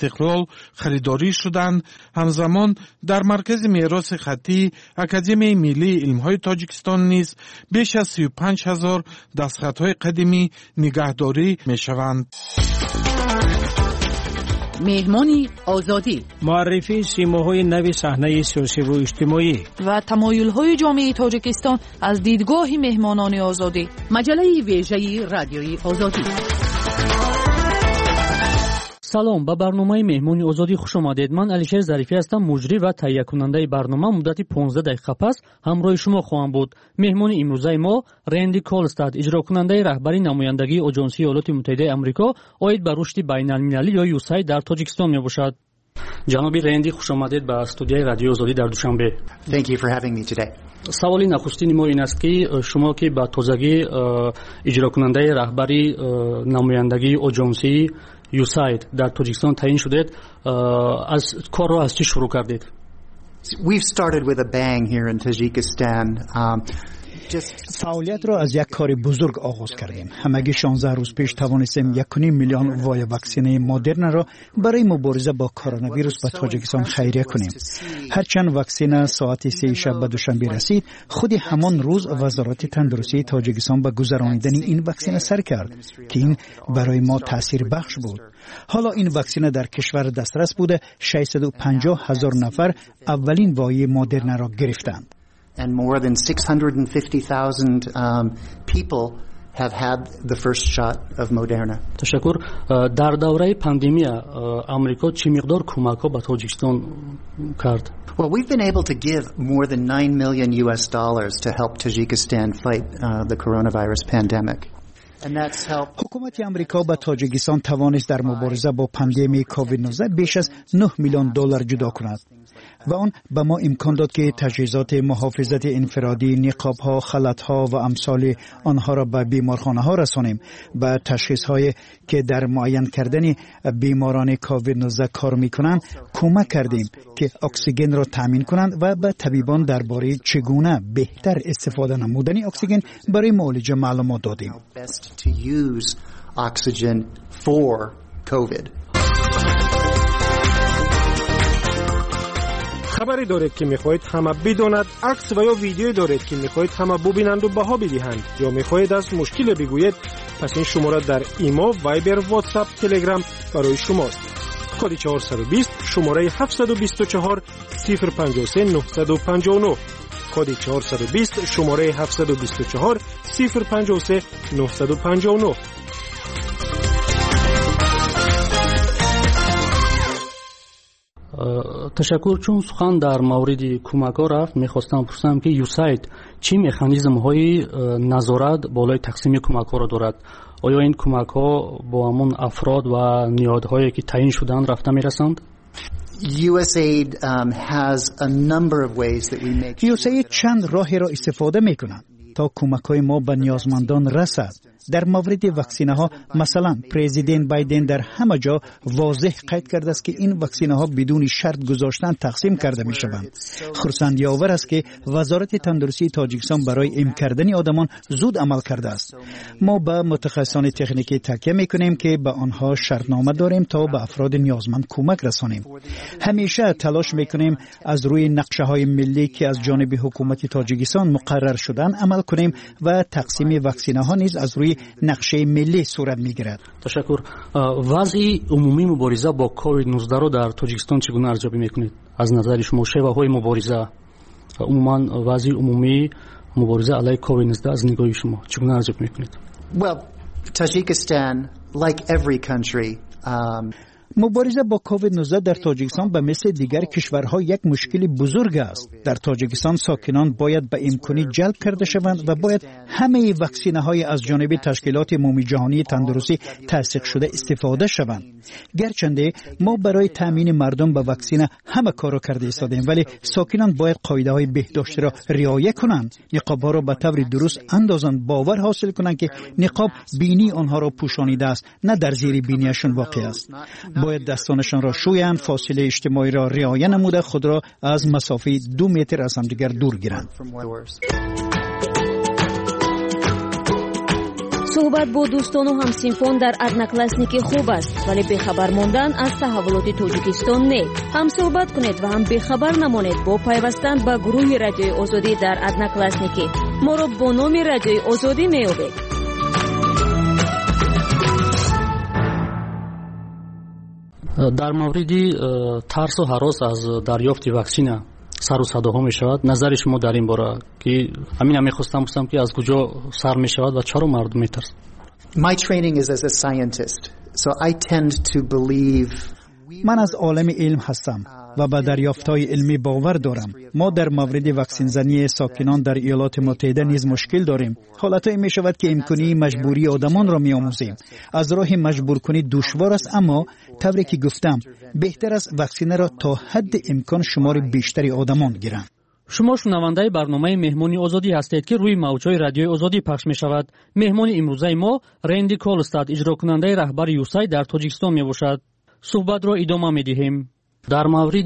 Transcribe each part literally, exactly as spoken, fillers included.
استقلال خریداری شدند. همزمان در مرکز میراث خطی اکادمی ملی علم‌های تاجیکستان نیز بیش از سی و پنج هزار دستخط‌های قدیمی نگهداری می‌شوند. مهمانی آزادی، معرفی سیماهای نو صحنه سیاسی و اجتماعی و تمایل‌های جامعه تاجیکستان از دیدگاه مهمانان آزادی. مجله ویژه رادیوی آزادی. سلام، به برنامه مهمانی آزادی خوش آمدید. من علیشیر ظریفی هستم، مجری و تهیه کننده برنامه. مدت پانزده دقیقه پس همراه شما خواهم بود. مهمان امروزه ما رندی کولستاد، اجرا کننده رهبری نمایندگی آژانسی ایالات متحده آمریکا آید به رشد بین‌المللی یا یوساید در تاجیکستان می باشد. جناب رندی خوش آمدید به استودیوی رادیو آزادی در دوشنبه. Thank you for having me today. سوالی نخستین ما این است که شما که با تازگی اجرا کننده رهبری نمایندگی آژانسی یوساید در تاجیکستان تعیین شدید، از کار را از چی شروع کردید؟ We've started with a bang here in Tajikistan. Um, فعالیت را از یک کار بزرگ آغاز کردیم. همگی شانزده روز پیش توانستیم یک و نیم میلیون وای واکسینه مدرن را برای مبارزه با کرونا ویروس به تاجیکستان خیریه کنیم. هرچند واکسینه ساعت سه شب به دوشنبه رسید، خود همان روز وزارت تندرستی تاجیکستان به گذراندن این واکسینه سر کرد که این برای ما تاثیر بخش بود. حالا این واکسینه در کشور دسترس بوده. ششصد و پنجاه هزار نفر اولین وای مدرن را گرفتند. And more than six hundred fifty thousand um, people have had the first shot of Moderna. تشکر. در دوره پاندمی آمریکا چه مقدار کمک‌ها به تاجیکستان کرد؟ Well, we've been able to give more than nine million U S dollars to help Tajikistan fight uh, the coronavirus pandemic. حکومت امریکا به تاجیکستان توانست در مبارزه با پاندمی کووید نوزده بیش از نه میلیون دلار جدا کند و آن به ما امکان داد که تجهیزات محافظت انفرادی، نقاب‌ها، خلط‌ها و امثال آنها را به بیمارخانه‌ها رسانیم. به تشخیص‌هایی که در معاین کردن بیماران کووید نوزده کار می‌کنند کمک کردیم که اکسیژن را تامین کنند و به طبیبان درباره چگونه بهتر استفاده نمودن اکسیژن برای معالجه معلومات دادیم. to use oxygen for COVID. خبری دارید که میخواهید همه بداند، عکس و یا ویدیویی دارید که میخواهید همه ببینند و بها بدهند، یا میخواهید از مشکل بگویید، پس این شماره در ایما، وایبر، واتساپ، تلگرام برای شماست. کد چهارصد و بیست، شماره هفتصد و بیست و چهار، صفر پنجاه و سه، نهصد و پنجاه و نه. کد چهارصد و بیست، شماره هفتصد و بیست و چهار، صفر پنجاه و سه، نهصد و پنجاه و نه. تشکر. چون سخن در مورد کمک ها رفت، میخواستم پرسم که یوساید چی مکانیزم های نظارت بالای تقسیم کمک ها را دارد؟ آیا این کمک ها با همون افراد و نیازهایی که تعیین شدند رفته میرسند؟ USAID um, has a number of ways that we make یوساید چند راهی را استفاده میکنند تا کمک‌های ما به نیازمندان رسد. در مورد واکسینه ها مثلا پرزیدنت بایدن در همه جا واضح قید کرده است که این واکسینه ها بدون شرط گذاشتن تقسیم کرده می شوند. خرسندی آور است که وزارت تندرستی تاجیکستان برای ام کردن آدمان زود عمل کرده است. ما به متخصصان تکنیکی تکیه می کنیم که به آنها شرطنامه داریم تا به افراد نیازمند کمک رسانیم. همیشه تلاش می کنیم از روی نقشه های ملی که از جانب حکومت تاجیکستان مقرر شدن عمل کنیم و تقسیم واکسینه ها نیز از روی نقشه ملی صورت میگیرد. تشکر. وضع عمومی مبارزه با کووید نوزده را در تاجیکستان چگونه ارزیابی میکنید؟ از نظر شما شیوه‌های مبارزه، عموما وضع عمومی مبارزه علیه کووید نوزده از نگاه شما چگونه ارزیابی میکنید؟ Well, Tajikistan, like every country, um, مبارزه با کووید نوزده در تاجیکستان به مثل دیگر کشورها یک مشکل بزرگ است. در تاجیکستان ساکنان باید به امکانی جلب کرده شوند و باید همه واکسینه های از جانب تشکیلات عمومی جهانی تندرستی تصدیق شده استفاده شوند. گرچنده ما برای تامین مردم به واکسینه همه کارو کرده ایستادیم، ولی ساکنان باید قاعده های بهداشتی را رعایت کنند، نقاب ها را به طور درست اندازند، باور حاصل کنند که نقاب بینی آنها را پوشانیده است، نه در زیر بینیشان واقع است. باید دستانشان را شویند، فاصله اجتماعی را رعایت نموده خود را از مسافه دو متر از همدیگر دور گیرند. صحبت با دوستان و همسینفان در ادناکلاسنیکی خوب است، ولی بخبر ماندن از تحولات تاجیکستان نه. هم صحبت کنید و هم بخبر نمانید با پیوستن به گروه رادیوی آزادی در ادناکلاسنیکی. ما را با نام رادیوی آزادی میابید. در مورد ترس و هراس از دریافت واکسن سر و صداها می شود. نظر شما در این باره که همین هم میخواستم بگم که از کجا سر می شود و چرا مردم میترسند؟ My training is as a scientist, so I tend to believe. من از عالم علم هستم و به دریافت‌های علمی باور دارم. ما در مورد واکسن زنی ساکنان در ایالات متحده نیز مشکل داریم. حالتایی می شود که امکانی مجبوری آدمان را می آموزیم. از راه مجبور کنی دشوار است، اما طوری که گفتم بهتر است واکسن را تا حد امکان شمار بیشتری آدمان گیرند. شما شنونده برنامه مهمانی آزادی هستید که روی موجهای رادیوی آزادی پخش می شود. مهمان امروزه ما رندی کولستاد، اجرا کننده رهبر یوسای در تاجیکستان می باشد. صحبت را ادامه می دهیم. در مورد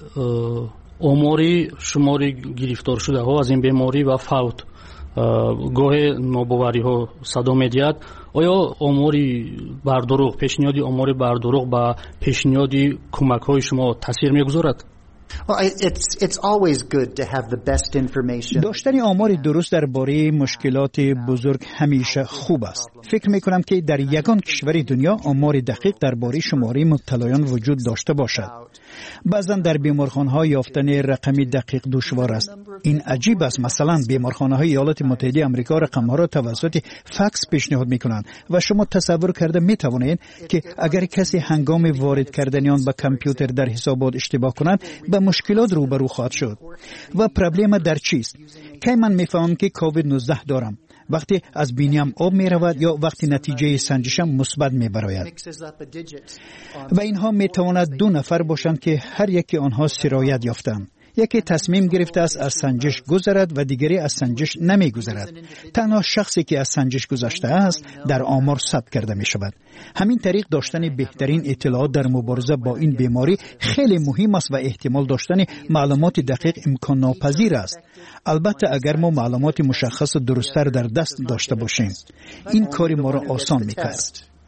آماری شماری گرفتار شده ها از این بیماری و فوت گاه ناباوری ها صدا می دهد. آیا آماری بردروغ، پیشنهادی آماری بردروغ با پیشنهادی کمک های شما تاثیر می گذارد؟ Well, it's it's always good to have the best information. داشتن آمار درست درباره مشکلات بزرگ همیشه خوب است. فکر می کنم که در یگان کشور دنیا آمار دقیق درباره شماره مبتلایان وجود داشته باشد. بعضا در بیمارخانه‌ها یافتن رقمی دقیق دشوار است. این عجیب است. مثلا بیمارخانه‌های ایالات متحده آمریکا رقم‌ها را توسط فکس پیشنهاد می‌کنند و شما تصور کرده می‌توانید که اگر کسی هنگام وارد کردن آن به کامپیوتر در حسابات اشتباه کند به مشکلات روبرو خواهد شد. و پرابلم در چیست؟ که من می‌فهمم که کووید نوزده دارم. وقتی از بینیم آب می رود یا وقتی نتیجه سنجشم مثبت می براید. و اینها می تواند دو نفر باشند که هر یکی آنها سرایت یافتند. یکی تصمیم گرفته است از سنجش گذرد و دیگری از سنجش نمی گذرد. تنها شخصی که از سنجش گذشته است در آمار ثبت کرده می شود. همین طریق داشتن بهترین اطلاعات در مبارزه با این بیماری خیلی مهم است و احتمال داشتن معلومات دقیق امکان ناپذیر است. البته اگر ما معلومات مشخص و درست‌تر در دست داشته باشیم، این کار ما را آسان می‌کند.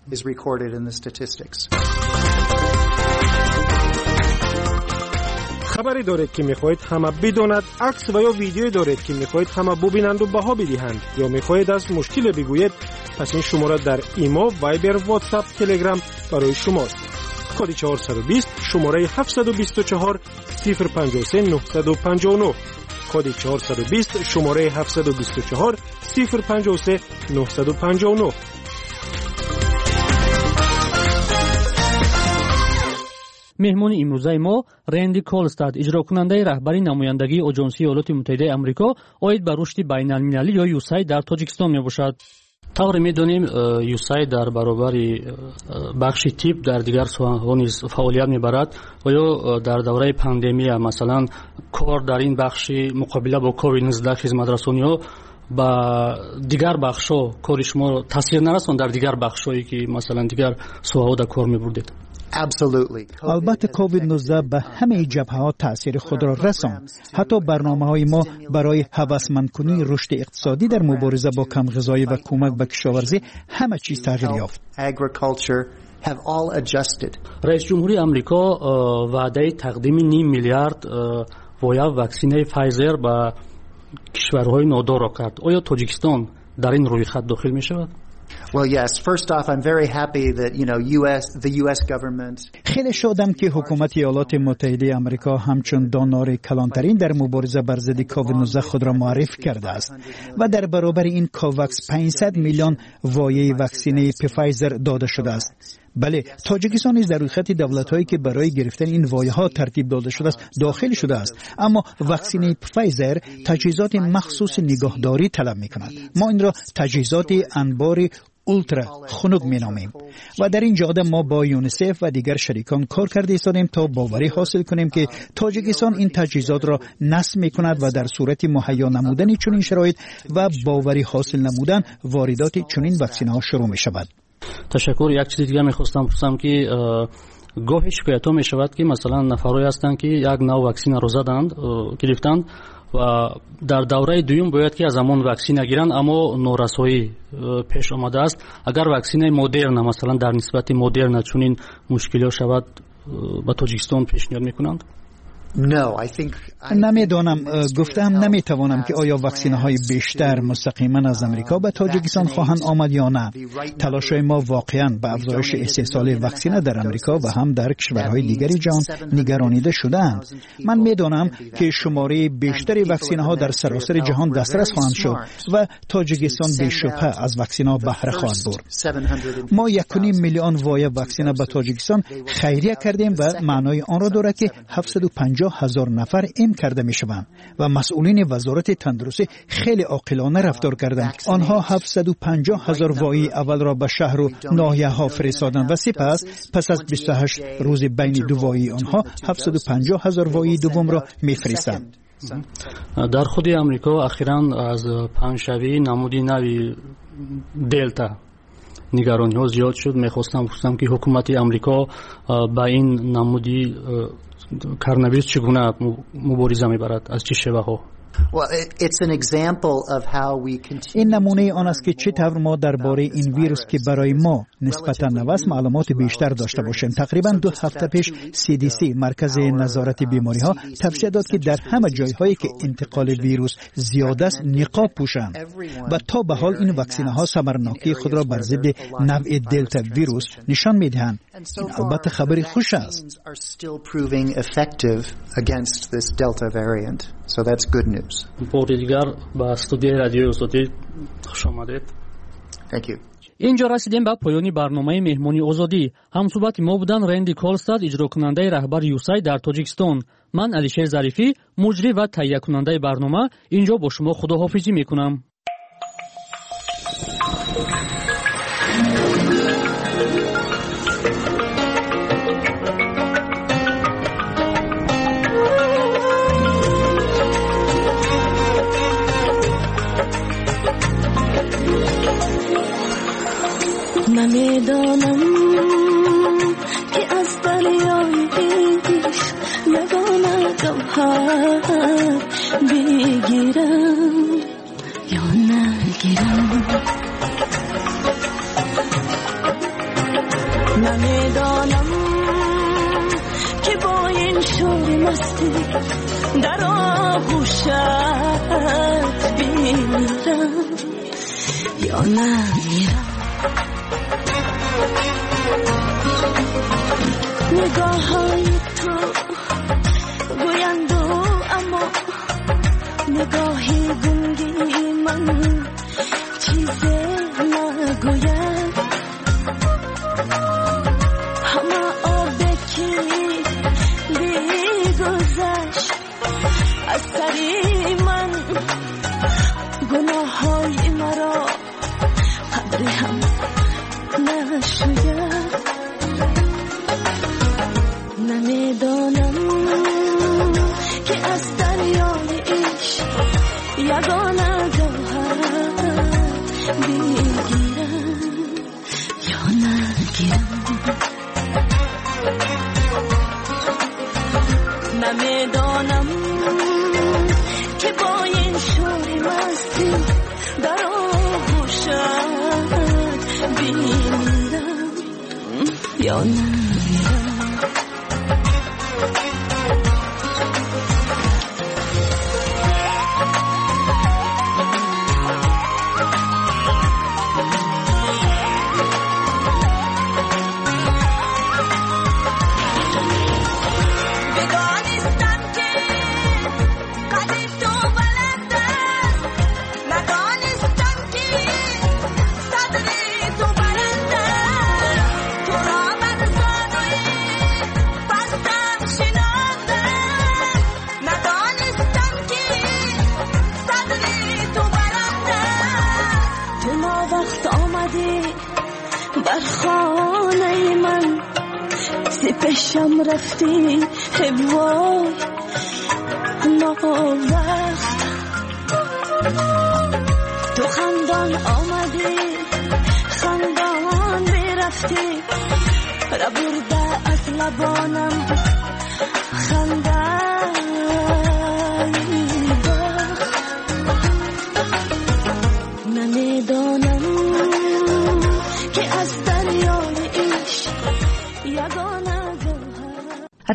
خبری دارید که میخواهید همه بداند، عکس و یا ویدیویی دارید که میخواهید همه ببینند و بها بدهند، یا میخواهید از مشکل بگویید، پس این شماره در ایما، وایبر، واتساپ، تلگرام برای شماست. کد چهارصد و بیست شماره هفتصد و بیست و چهار صفر پنجاه و سه نهصد و پنجاه و نه. کد چهارصد و بیست شماره هفتصد و بیست و چهار صفر پنجاه و سه نهصد و پنجاه و نه. مهمان امروزه ما رندی کولستاد، اجرا کننده رهبری نمایندگی آژانسی ایالات متحده آمریکا عاید به رشد بین المللی یا یوسای در تاجیکستان می باشد. طور می‌دانیم یوسای در برابر بخش تیپ در دیگر ساحه‌ها نیز فعالیت می‌برد و یا در دوره پاندمی مثلا کار در این بخش مقابله با کووید نوزده خدمت رسانی‌ها با دیگر بخش‌ها کار شما تاثیر نرساند در دیگر بخش‌هایی که مثلا دیگر ساحه‌ها در کار می‌بردید؟ البته کووید نوزده به همه جبهه‌ها تأثیر خود را رساند. حتی برنامه‌های ما برای هوسمند کنی رشد اقتصادی در مبارزه با کم غذایی و کمک به کشاورزی همه چیز تغییر یافت. رئیس جمهوری آمریکا وعده تقدیم نیم میلیارد وایو واکسن فایزر به کشورهای نادار را کرد. آیا تاجیکستان در این روی خط داخل می شود؟ Well, yes. First off, I'm very happy that, you know, U S the U S government. خیلی شادم که حکومت ایالات متحده آمریکا همچون دانار کلانترین در مبارزه بر ضد کووید نوزده خود را معرفی کرده است و در برابر این کوواکس پانصد میلیون وایه واکسن پفایزر داده شده است. بله، تاجیکستان نیز در روی خط دولت‌هایی که برای گرفتن این وایه‌ها ترتیب داده شده است داخل شده است، اما واکسن پفایزر تجهیزات مخصوص نگهداری طلب می‌کند. ما این را تجهیزات انبار اولترا خنک می‌نامیم و در این جهت ما با یونیسف و دیگر شریکان کار کرده ایستادیم تا باوری حاصل کنیم که تاجیکستان این تجهیزات را نصب می‌کند و در صورت مهیا نمودن چنین شرایط و باوری حاصل نمودن واردات چنین واکسن‌ها شروع می‌شود. تشکر. یک چیز دیگه می‌خواستم بپرسم که گاهی شکایت‌ها می‌شود که مثلا نفرایی هستند که یک نوع واکسن را زدند گرفتند و در دوره دوم باید که از زمان واکسین گیرند، اما نورسایی پیش آمده است. اگر واکسین مدرن مثلا در نسبت مدرن چنین مشکلی شود به تاجیکستان پیشنهاد میکنند؟ نمیدانم، گفتم نمیتوانم که آیا واکسینه های بیشتر مستقیما از امریکا به تاجیکستان خواهند آمد یا نه. تلاش ما واقعا به افزایش استحصال واکسینه در امریکا و هم در کشورهای دیگری جهان نگرانیده شدند. من میدانم که شماره بیشتری واکسینه ها در سراسر جهان دسترس خواهند شد و تاجیکستان بی‌شبهه از واکسینه ها بهره خواهد برد. ما یک و نیم میلیون وایه واکسینه به تاجیکستان خیریه کردیم و معنای آن را دارد که هفتصد و پنجاه هزار نفر ام کرده می شوند و مسئولین وزارت تندرستی خیلی عاقلانه رفتار کردند. آنها هفتصد و پنجاه هزار وایی اول را به شهر و ناحیه ها فرستادند و سپس پس از بیست و هشت روز بین دو وایی آنها هفتصد و پنجاه هزار وایی دوم را می فرستند. در خود امریکا اخیراً از پنجشنبه نمودی نوی دلتا نگرانی ها زیاد شد. میخواستم گفتم که حکومت امریکا با این نمودی کرونا چگونه مبارزه میبرد، از چه شیوه ها؟ این نمونه آن است که چطور ما درباره این ویروس که برای ما نسبتا نو است معلومات بیشتر داشته باشیم. تقریبا دو هفته پیش سی دی سی مرکز نظارت بیماری ها توصیه داد که در همه جایهایی که انتقال ویروس زیاد است نقاب پوشند و تا به حال این واکسینه ها ثمرناکی خود را بر ضد نوع دلتا ویروس نشان میدهند. این البته خبری خوش است. So that's good news. بار دیگر به استودیوی رادیو آزادی خوش آمدید. Thank you. اینجا رسیدیم به پایان برنامه مهمانی آزادی. همصحبت ما بودن رندی کولستاد، اجرا کننده رهبر یوسای در تاجیکستان. من علیشیر ظریفی، مجری و تهیه کننده برنامه، اینجا با شما خداحافظی میکنم. نمیدانم که از دریای عشق یگانه جوهر بگیرم یا نگیرم. نمیدانم که با این شور مستی در آغوشت بمیرم یا نمیرم. نگاه های تو گویند اما نگاهی گنگی من چیزی نگوید. همه آبکی بیگذشت از سری من، گناه های مرا قدر هم نشوید. نمیدانم که از دریای عشق یگانه جوهر بگیرم یا نگیرم. نمیدانم که با این شور مستی در آغوشت بمیرم یا نمیرم. در خانه من سپشم رفتی وای ناوقت. تو خندان آمدی خندان برفتی را برده از لبانم خندان.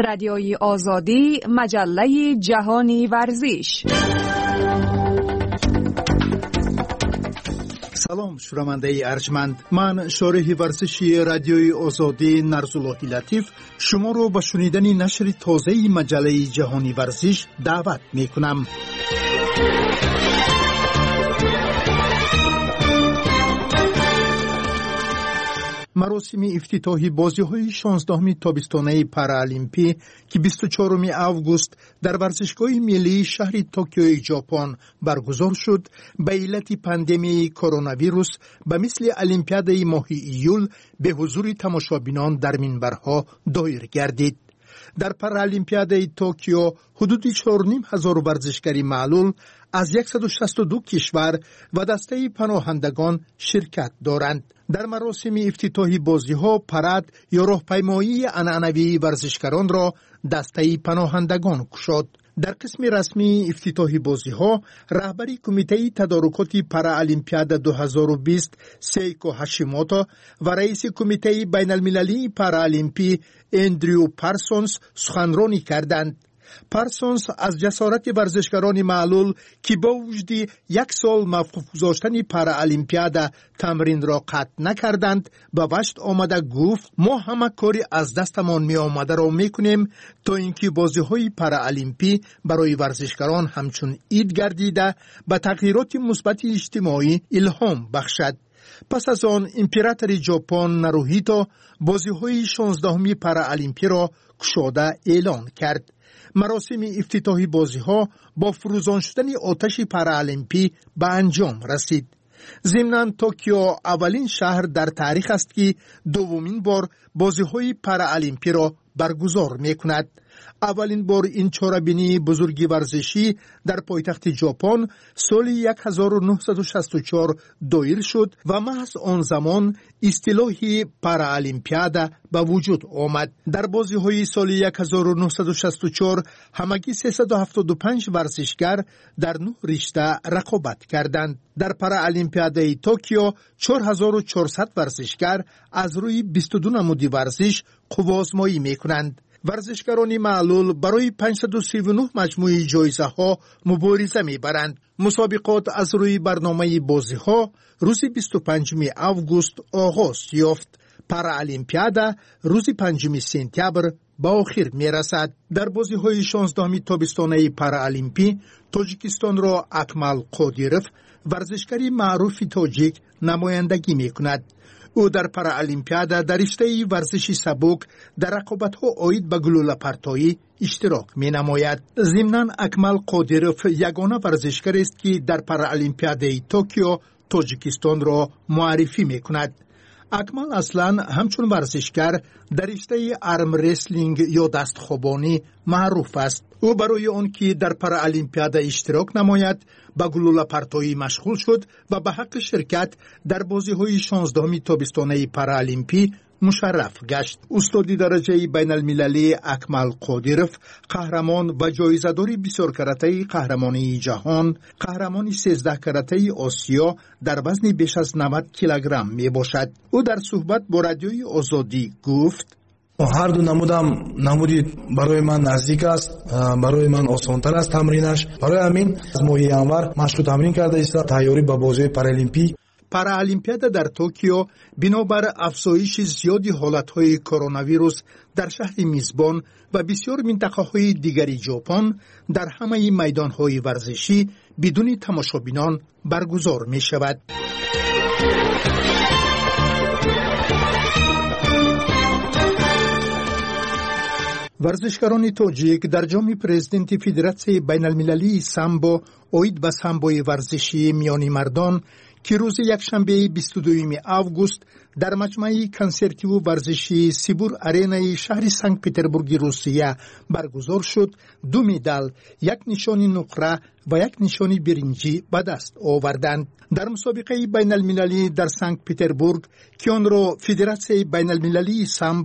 رادیوی آزادی، مجله جهانی ورزش. سلام شنونده ارجمند، من شارح ورزشی رادیوی آزادی نرزاللهی لطیف شما رو به شنیدن نشر تازه مجله جهانی ورزش دعوت می کنم. مراسم افتتاحی بازی‌های شانزدهم تابستانه پارالیمپی که بیست و چهارم آگوست در ورزشگاه ملی شهر توکیو ژاپن برگزار شد، به علت پاندمی کرونا ویروس به مثل المپیاد ماه ایول به حضور تماشابینان در منبرها دایر گردید. در پارالیمپیاد توکیو حدود چهار و نیم هزار ورزشکاری معلول از صد و شصت و دو کشور و دسته پناهندگان شرکت دارند. در مراسم افتتاحی بازی‌ها پرد یا راهپیمایی عنعنوی ورزشکاران را دسته پناهندگان گشاد. در قسم رسمی افتتاحی بازی‌ها رهبری کمیته تدارکات پارالیمپیاد دو هزار و بیست سیکو هاشیموتو و رئیس کمیته بین‌المللی پارالیمپی اندریو پارسونز سخنرانی کردند. پارسونز از جسارت ورزشکاران معلول که با وجود یک سال موقوف گذاشتن پارالیمپیاد تمرین را قطع نکردند به وشت آمده گفت ما همه کاری از دستمان می آمده را می کنیم تا اینکه بازی‌های پارالیمپی برای ورزشکاران همچون عید گردیده به تغییرات مثبت اجتماعی الهام بخشد. پس از آن امپراتور ژاپن ناروهیتو بازی‌های شانزدهم پارالیمپی را گشاده اعلان کرد. مراسم افتتاحی بازی‌ها با فروزان شدن آتش پارالیمپی به انجام رسید. ضمناً توکیو اولین شهر در تاریخ است که دومین بار بازی‌های پارالیمپی را برگزار می‌کند. اولین بار این چهاربینی بزرگی ورزشی در پایتخت ژاپن سال هزار و نهصد و شصت و چهار دایر شد و محض آن زمان اصطلاح پارالیمپیاد به وجود آمد. در بازی‌های سال هزار و نهصد و شصت و چهار همگی سیصد و هفتاد و پنج ورزشکار در نه رشته رقابت کردند. در پارالیمپیاد توکیو چهار هزار و چهارصد ورزشکار از روی بیست و دو نمود ورزش قوه‌آزمایی می‌کنند. ورزشکاران معلول برای پانصد و سی و نه مجموعه جایزه ها مبارزه می‌برند. مسابقات از روی برنامه بازی ها روز بیست و پنجم آگوست آغاز یافت. پارالیمپیاد روز پنجم سپتامبر به آخر می‌رسد. در بازی‌های شانزدهم تابستانه پارالیمپی تاجیکستان را اکمل قادیروف ورزشکاری معروف تاجیک نمایندگی می‌کند. او در پارالیمپیاد در رشته ورزشی سبک در رقابت‌ها عاید به گلوله پرتایی اشتراک می‌نماید. ضمناً اکمل قادیروف یگانه ورزشکار است که در پارالیمپیاد توکیو تاجیکستان را معرفی می‌کند. اکمل اصلاً همچون ورزشکار در رشته آرم رسلینگ یا دستخوابانی معروف است. او برای آن که در پارالیمپیاد اشتراک نماید به گلوله پرتایی مشغول شد و به حق شرکت در بازی‌های شانزدهم تابستانه پارالیمپی مشرف گشت. استادی درجه بین المللی اکمل قادیروف قهرمان و جایزه‌دار بسیار کرته قهرمانی جهان، قهرمان سیزده کرته آسیا در وزن بیش از نود کیلوگرم می باشد. او در صحبت با رادیوی آزادی گفت هر دو نمودم نمودی برای من نزدیک است، برای من آسان‌تر است تمرینش. برای همین از ماه ینور مشق تمرین کرده است تیاری به بازی پارالیمپی. پارالیمپیاد در توکیو بنابر افزایش زیادی حالت‌های کرونا ویروس در شهر میزبان و بسیار منطقه‌های دیگری ژاپن در همه میدان‌های ورزشی بدون تماشابینان برگزار می‌شود. ورزشکاران تاجیک در جام پرزیدنت فدراسیون بین المللی سامبو عاید به سامبوی ورزشی میانی مردان که روز یکشنبه بیست و دوم آگوست در مجمع کنسرتی و ورزشی سیبور آرینای شهر سنت پترزبورگ روسیه برگزار شد، دو مدال، یک نشانی نقره و یک نشانی برنجی به دست آوردند. در مسابقه بین المللی در سنت پترزبورگ که آن را فدراسیون بین المللی سامبو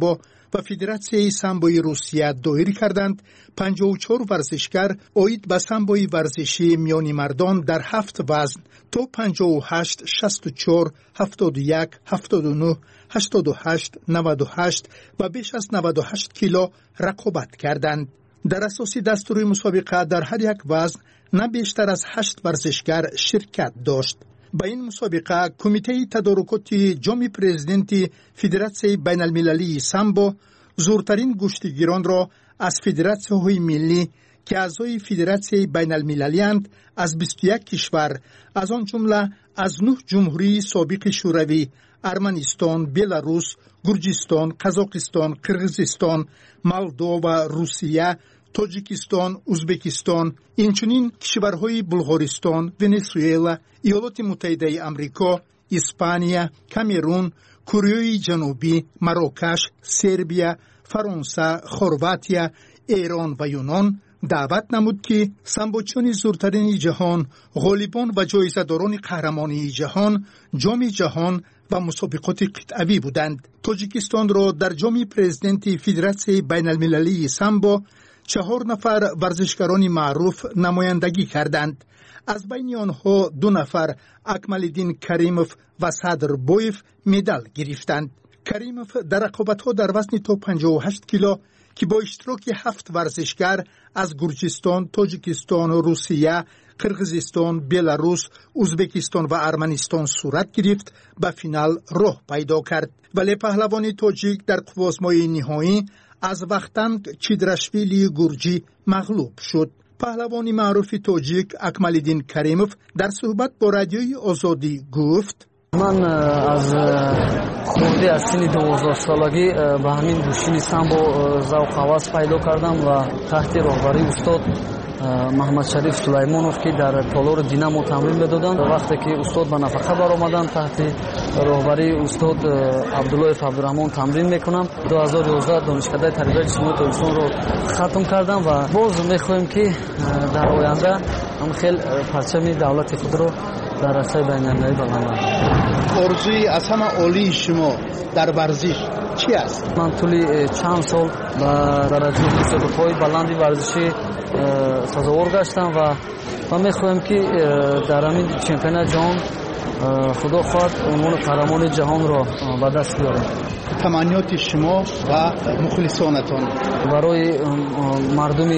و فدراسیای سامبوی روسیه دایر کردند. پنجاه و چهار ورزشکار اوید به سامبوی ورزشی میانی مردان در هفت وزن تا پنجاه و هشت، شصت و چهار، هفتاد و یک، هفتاد و نه، هشتاد و هشت، نود و هشت و بیش از نود و هشت کیلو رقابت کردند. در اساس دستور مسابقه در هر یک وزن نه بیشتر از هشت ورزشکار شرکت داشت. با این مسابقه کمیته تدارکات جام پرزیدنت فدراسیای بین المللی سامبو زورترین گشتگیران را از فدراسی‌های ملی که اعضای فدراسیای بین المللی اند از بیست و یک کشور، از آن جمله از نه جمهوری سابق شوروی، ارمنستان، بلاروس، گرجستان، قزاقستان، قرغیزستان، مولدو و روسیه، تاجیکستان، ازبکستان، اینچنین کشورهای بلغارستان، ونزوئلا، ایالات متحده آمریکا، اسپانیا، کامرون، کره جنوبی، مراکش، سربیا، فرانسه، خرواتیا، ایران و یونان دعوت نمود که سامبوچان زورترین جهان، غالبان و جایزه‌داران قهرمانی جهان، جام جهان و مسابقات قطعی بودند. تاجیکستان را در جام پرزیدنت فدراسیای بین المللی سامبو چهار نفر ورزشکاران معروف نمایندگی کردند. از بین آنها دو نفر اکمالدین کریموف و صدر بویف مدال گرفتند. کریموف در رقابت‌ها در وزن تا پنجاه و هشت کیلو که با اشتراک هفت ورزشکار از گرجستان، تاجیکستان، روسیه، قرغیزستان، بلاروس، ازبکستان و ارمنستان صورت گرفت به فینال راه پیدا کرد. ولی پهلوان تاجیک در قوازمای نهایی از وختند چیدرشویلی گرجی مغلوب شد. پهلوان معروف تاجیک اکمالدین کریموف در صحبت با رادیوی آزادی گفت: من از خورده از سن دوازده سالگی به همین گوشین سامبو ذوق هوس پیدا کردم و تحت راهبری استاد محمد شریف سلیمانوف که در تالار دینامو تمرین میدادند. وقتی که استاد به نفقه برآمدند تحت راهبری استاد عبدالله عبدالرحمن تمرین میکنم. دو هزار و یازده دانشکده تربیت جسمانی تاجیکستان رو ختم کردم و باز میخواهیم که در آینده هم خیلی پرچم دولت خود رو در رسای بین المللی بلند. آرزوی از همه عالی شما در ورزش چی است؟ من طولی چند سال به درجه مسابقه‌های بلندی ورزشی سازوار گشتم و ما می‌خواهیم که در همین چمپیونات جهان خدا خواهد عنوان قهرمان جهان را به دست بیاریم. تمنیات شما و مخلصانتان برای مردم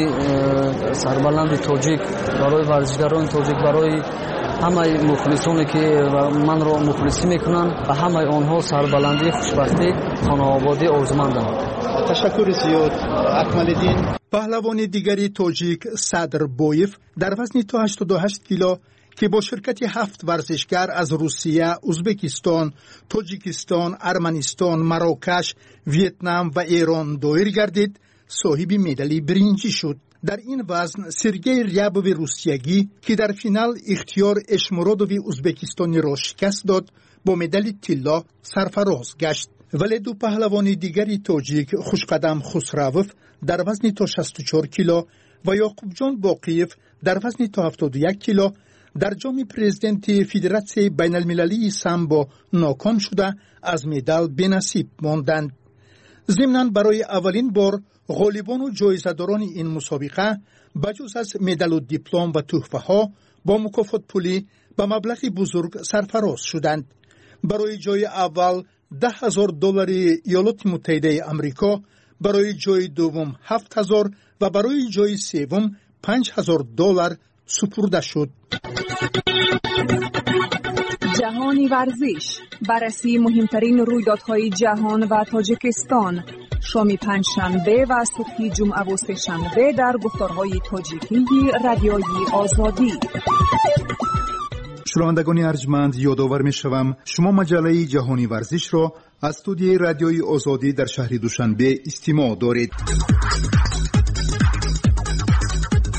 سربلند تاجیک، برای ورزشکاران تاجیک، برای همه مخلصانی که من را مخلصی میکنن و همه آنها سربلندی، خوشبختی، خانوادگی آرزومندم. تشکر زیاد اکمالدین. پهلوان دیگری تاجیک صدر بویف در وزن تا هشتاد و هشت کیلو که با شرکت هفت ورزشکار از روسیه، ازبکستان، تاجیکستان، ارمنستان، مراکش، ویتنام و ایران دایر گردید، صاحب مدال برنجی شد. در این وزن سرگئی ریابوف روسیگی که در فینال اختیار اشمرادوف ازبکستانی را شکست داد با مدال طلا سرفراز گشت. ولی دو پهلوان دیگری تاجیک خوشقدم خسروف در وزن تا شصت و چهار کیلو و یعقوب جان باقیف در وزن تا هفتاد و یک کیلو در جام پرزیدنت فدراسیای بین المللی سامبو ناکام شده از مدال بی‌نصیب ماندند. ضمناً برای اولین بار غالبان و جایزه‌داران این مسابقه بجز از مدال و دیپلم و تحفه ها با مکافات پولی به مبلغی بزرگ سرفراز شدند. برای جای اول ده هزار دلار ایالات متحده آمریکا، برای جای دوم هفت هزار و برای جای سوم پنج هزار دلار سپرده شد. جهانی ورزش، بررسی مهمترین رویدادهای جهان و تاجیکستان، شام پنجشنبه و صبح جمعه و سه‌شنبه در گفتارهای تاجیکی رادیوی آزادی. شنوندگان ارجمند، یادآور می‌شوم شما مجله جهانی ورزش را از استودیوی رادیوی آزادی در شهر دوشنبه استماع دارید.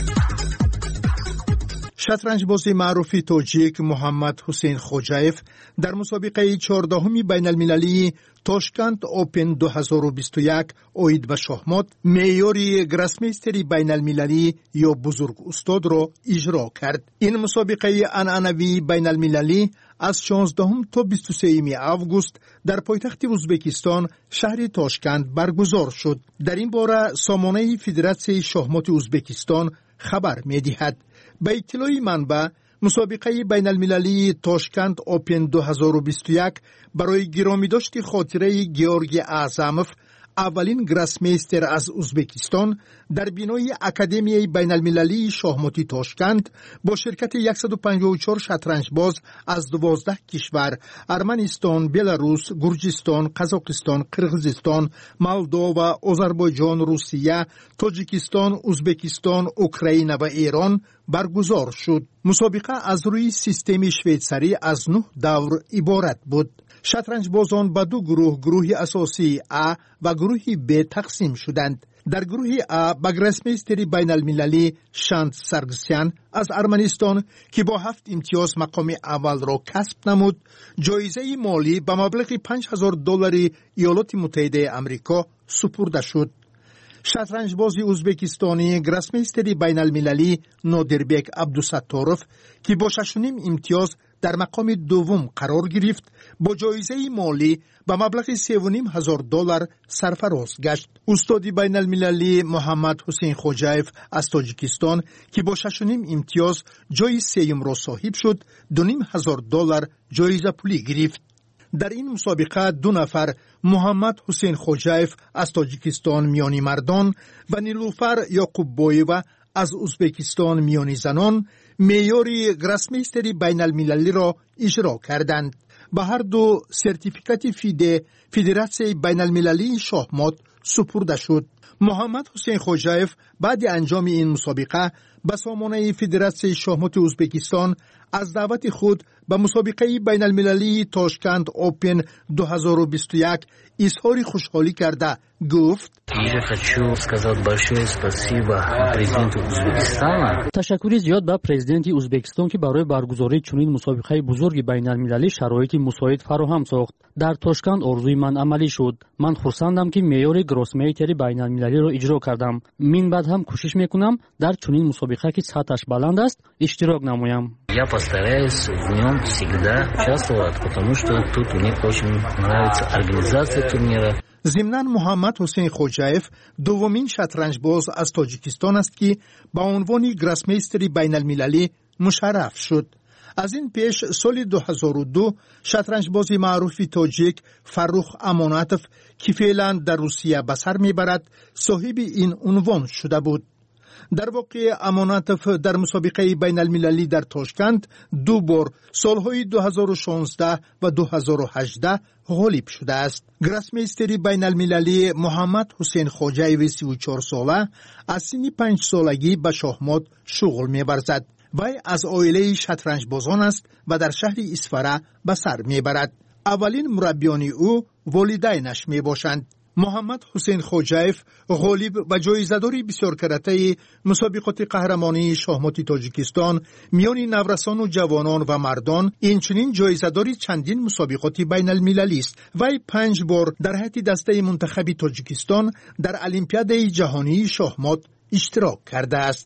شطرنج بازی معروف تاجیک محمد حسین خوجایف در مسابقه چهاردهمی بین المللی تاشکند اوپن دو هزار و بیست و یک اوید به شахمات معیاری گراسمیستری بین المللی یا بزرگ استاد را اجرا کرد. این مسابقه عنعنوی بین المللی از شانزدهم تا بیست و سوم آگوست در پایتخت ازبکستان شهر تاشکند برگزار شد. در این باره سامانه فدراسیون شахمات ازبکستان خبر می‌دهد. به اطلاع منبع مسابقه بین المللی تاشکند اوپن دو هزار و بیست و یک برای گرامی داشت خاطره گیورگی اعظموف اولین گراسمیستر از ازبکستان در بینای اکادمی بین المللی شахماتی تاشکند با شرکت صد و پنجاه و چهار شطرنج باز از دوازده کشور ارمنستان، بلاروس، گرجستان، قزاقستان، قرغیزستان، مولداوا، آذربایجان، روسیه، تاجیکستان، ازبکستان، اوکراین و ایران برگزار شد. مسابقه از روی سیستم شویتساری از نه دور عبارت بود. شطرنج بازان به دو گروه، گروه اساسی A و گروه B تقسیم شدند. در گروه A با گراسمیستری بین المللی شانت سرگسیان از ارمنستان که با هفت امتیاز مقام اول را کسب نمود، جایزه مالی به مبلغ پنج هزار دلار ایالات متحده آمریکا سپرده شد. شطرنج بازی ازبکستانی گراسمیستری بین المللی نادربک عبدالستاروف که با شش و نیم امتیاز در مقام دوم قرار گرفت با جایزه مالی به مبلغ سه و نیم هزار دلار سرفراز گشت. استاد بین المللی محمد حسین خوجایف از تاجیکستان که با شش و نیم امتیاز جای سوم را صاحب شد، دو نیم هزار دلار جایزه پولی گرفت. در این مسابقه دو نفر محمد حسین خوجایف از تاجیکستان میانی مردان و نیلوفر یعقوببایووا از ازبکستان میانی زنان معیاری گراسمیستری بین المللی را اجرا کردند. به هر دو سرتیفیکات فیده فدراسیون بین المللی شахمات سپرده شد. محمد حسین خوجایف بعد انجام این مسابقه به سامانه فدراسیون شахمات ازبکستان از دعوت خود به مسابقه بین المللی تاشکند اوپن دو هزار و بیست و یک اظهار خوشحالی کرده گفت: تشکر زیاد به پرزیدنت ازبکستان که برای برگزاری چنین مسابقه بزرگ بین المللی شرایط مساعد فراهم ساخت. در تاشکند آرزوی من عملی شد. من خرسندم که معیار گراسمیستری بین المللی را اجرا کردم. من بعد هم کوشش میکنم در چنین مسابقه که سطحش بلند است اشتراک نمایم. Я постараюсь в нем всегда участвовать, потому что тут мне очень нравится организация турнира. ضمناً محمد حسین خوجایف دومین شطرنج باز از تاجیکستان است که با عنوان گراسمیستری بین المللی مشرف شد. از این پیش سال دو هزار و دو شطرنج بازی معروف تاجیک فرخ اماناتوف که فعلا در روسیه به سر میبرد صاحب این عنوان شده بود. در واقع اماناتوف در مسابقه بین المللی در تاشکند دو بار سالهای دو هزار و شانزده و دو هزار و هجده غالب شده است. گراسمیستری بین المللی محمد حسین خوجایف سی و چهار ساله از سن پنج سالگی به شахمات شغل می‌ورزد. وی از عائله شطرنج بازان است و در شهر اصفهان به سر میبرد. اولین مربیان او والدینش میباشند. محمد حسین خوجایف غالب و جایزه‌دار بسیار کرده مسابقات قهرمانی شахمات تاجیکستان میان نورسان و جوانان و مردان، اینچنین جایزه‌دار چندین مسابقات بین المللی است. وی پنج بار در هیئت دسته منتخب تاجیکستان در المپیاد جهانی شахمات اشتراک کرده است.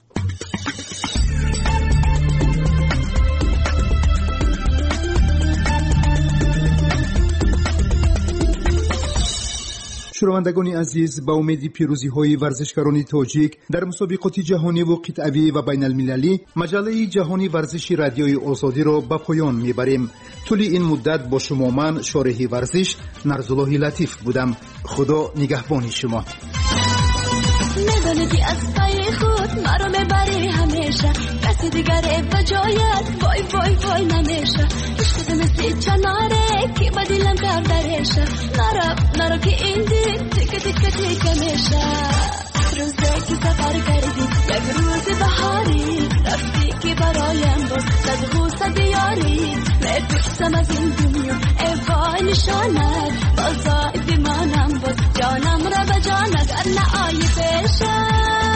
شنوندگان عزیز، با امید پیروزی های ورزشکاران تاجیک در مسابقات جهانی و قطعی و بین المللی، مجله جهانی ورزش رادیوی آزادی را به پایان میبریم. طول این مدت با شما من شارح ورزش نرزالله لطیف بودم. خدا نگهبان شما. میدونی که از پای خود مرا میبری همیشه، کسی دیگره به جایت وای وای وای نمیشه. عشق مثل چناره که با دلم کردرشه، نرا نرا که این دل تیکه تیکه تیکه میشه. روزه که سفر کردی یک روز بهاری، رفتی که برایم باز صد غوصه دیاری. میپرسم از این دنیا ای وای نشانت، بازای بیمانم باز جانم را به جانت. گر نه آیی پیشم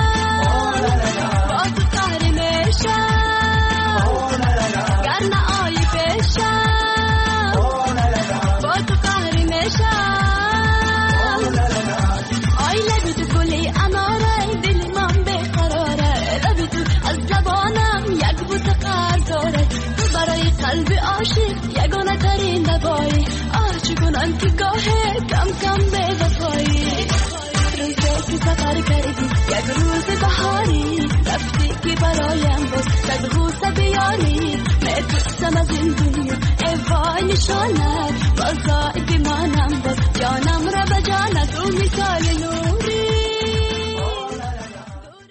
باز قهری میشم، گر نه آیی پیشم نشانت بازا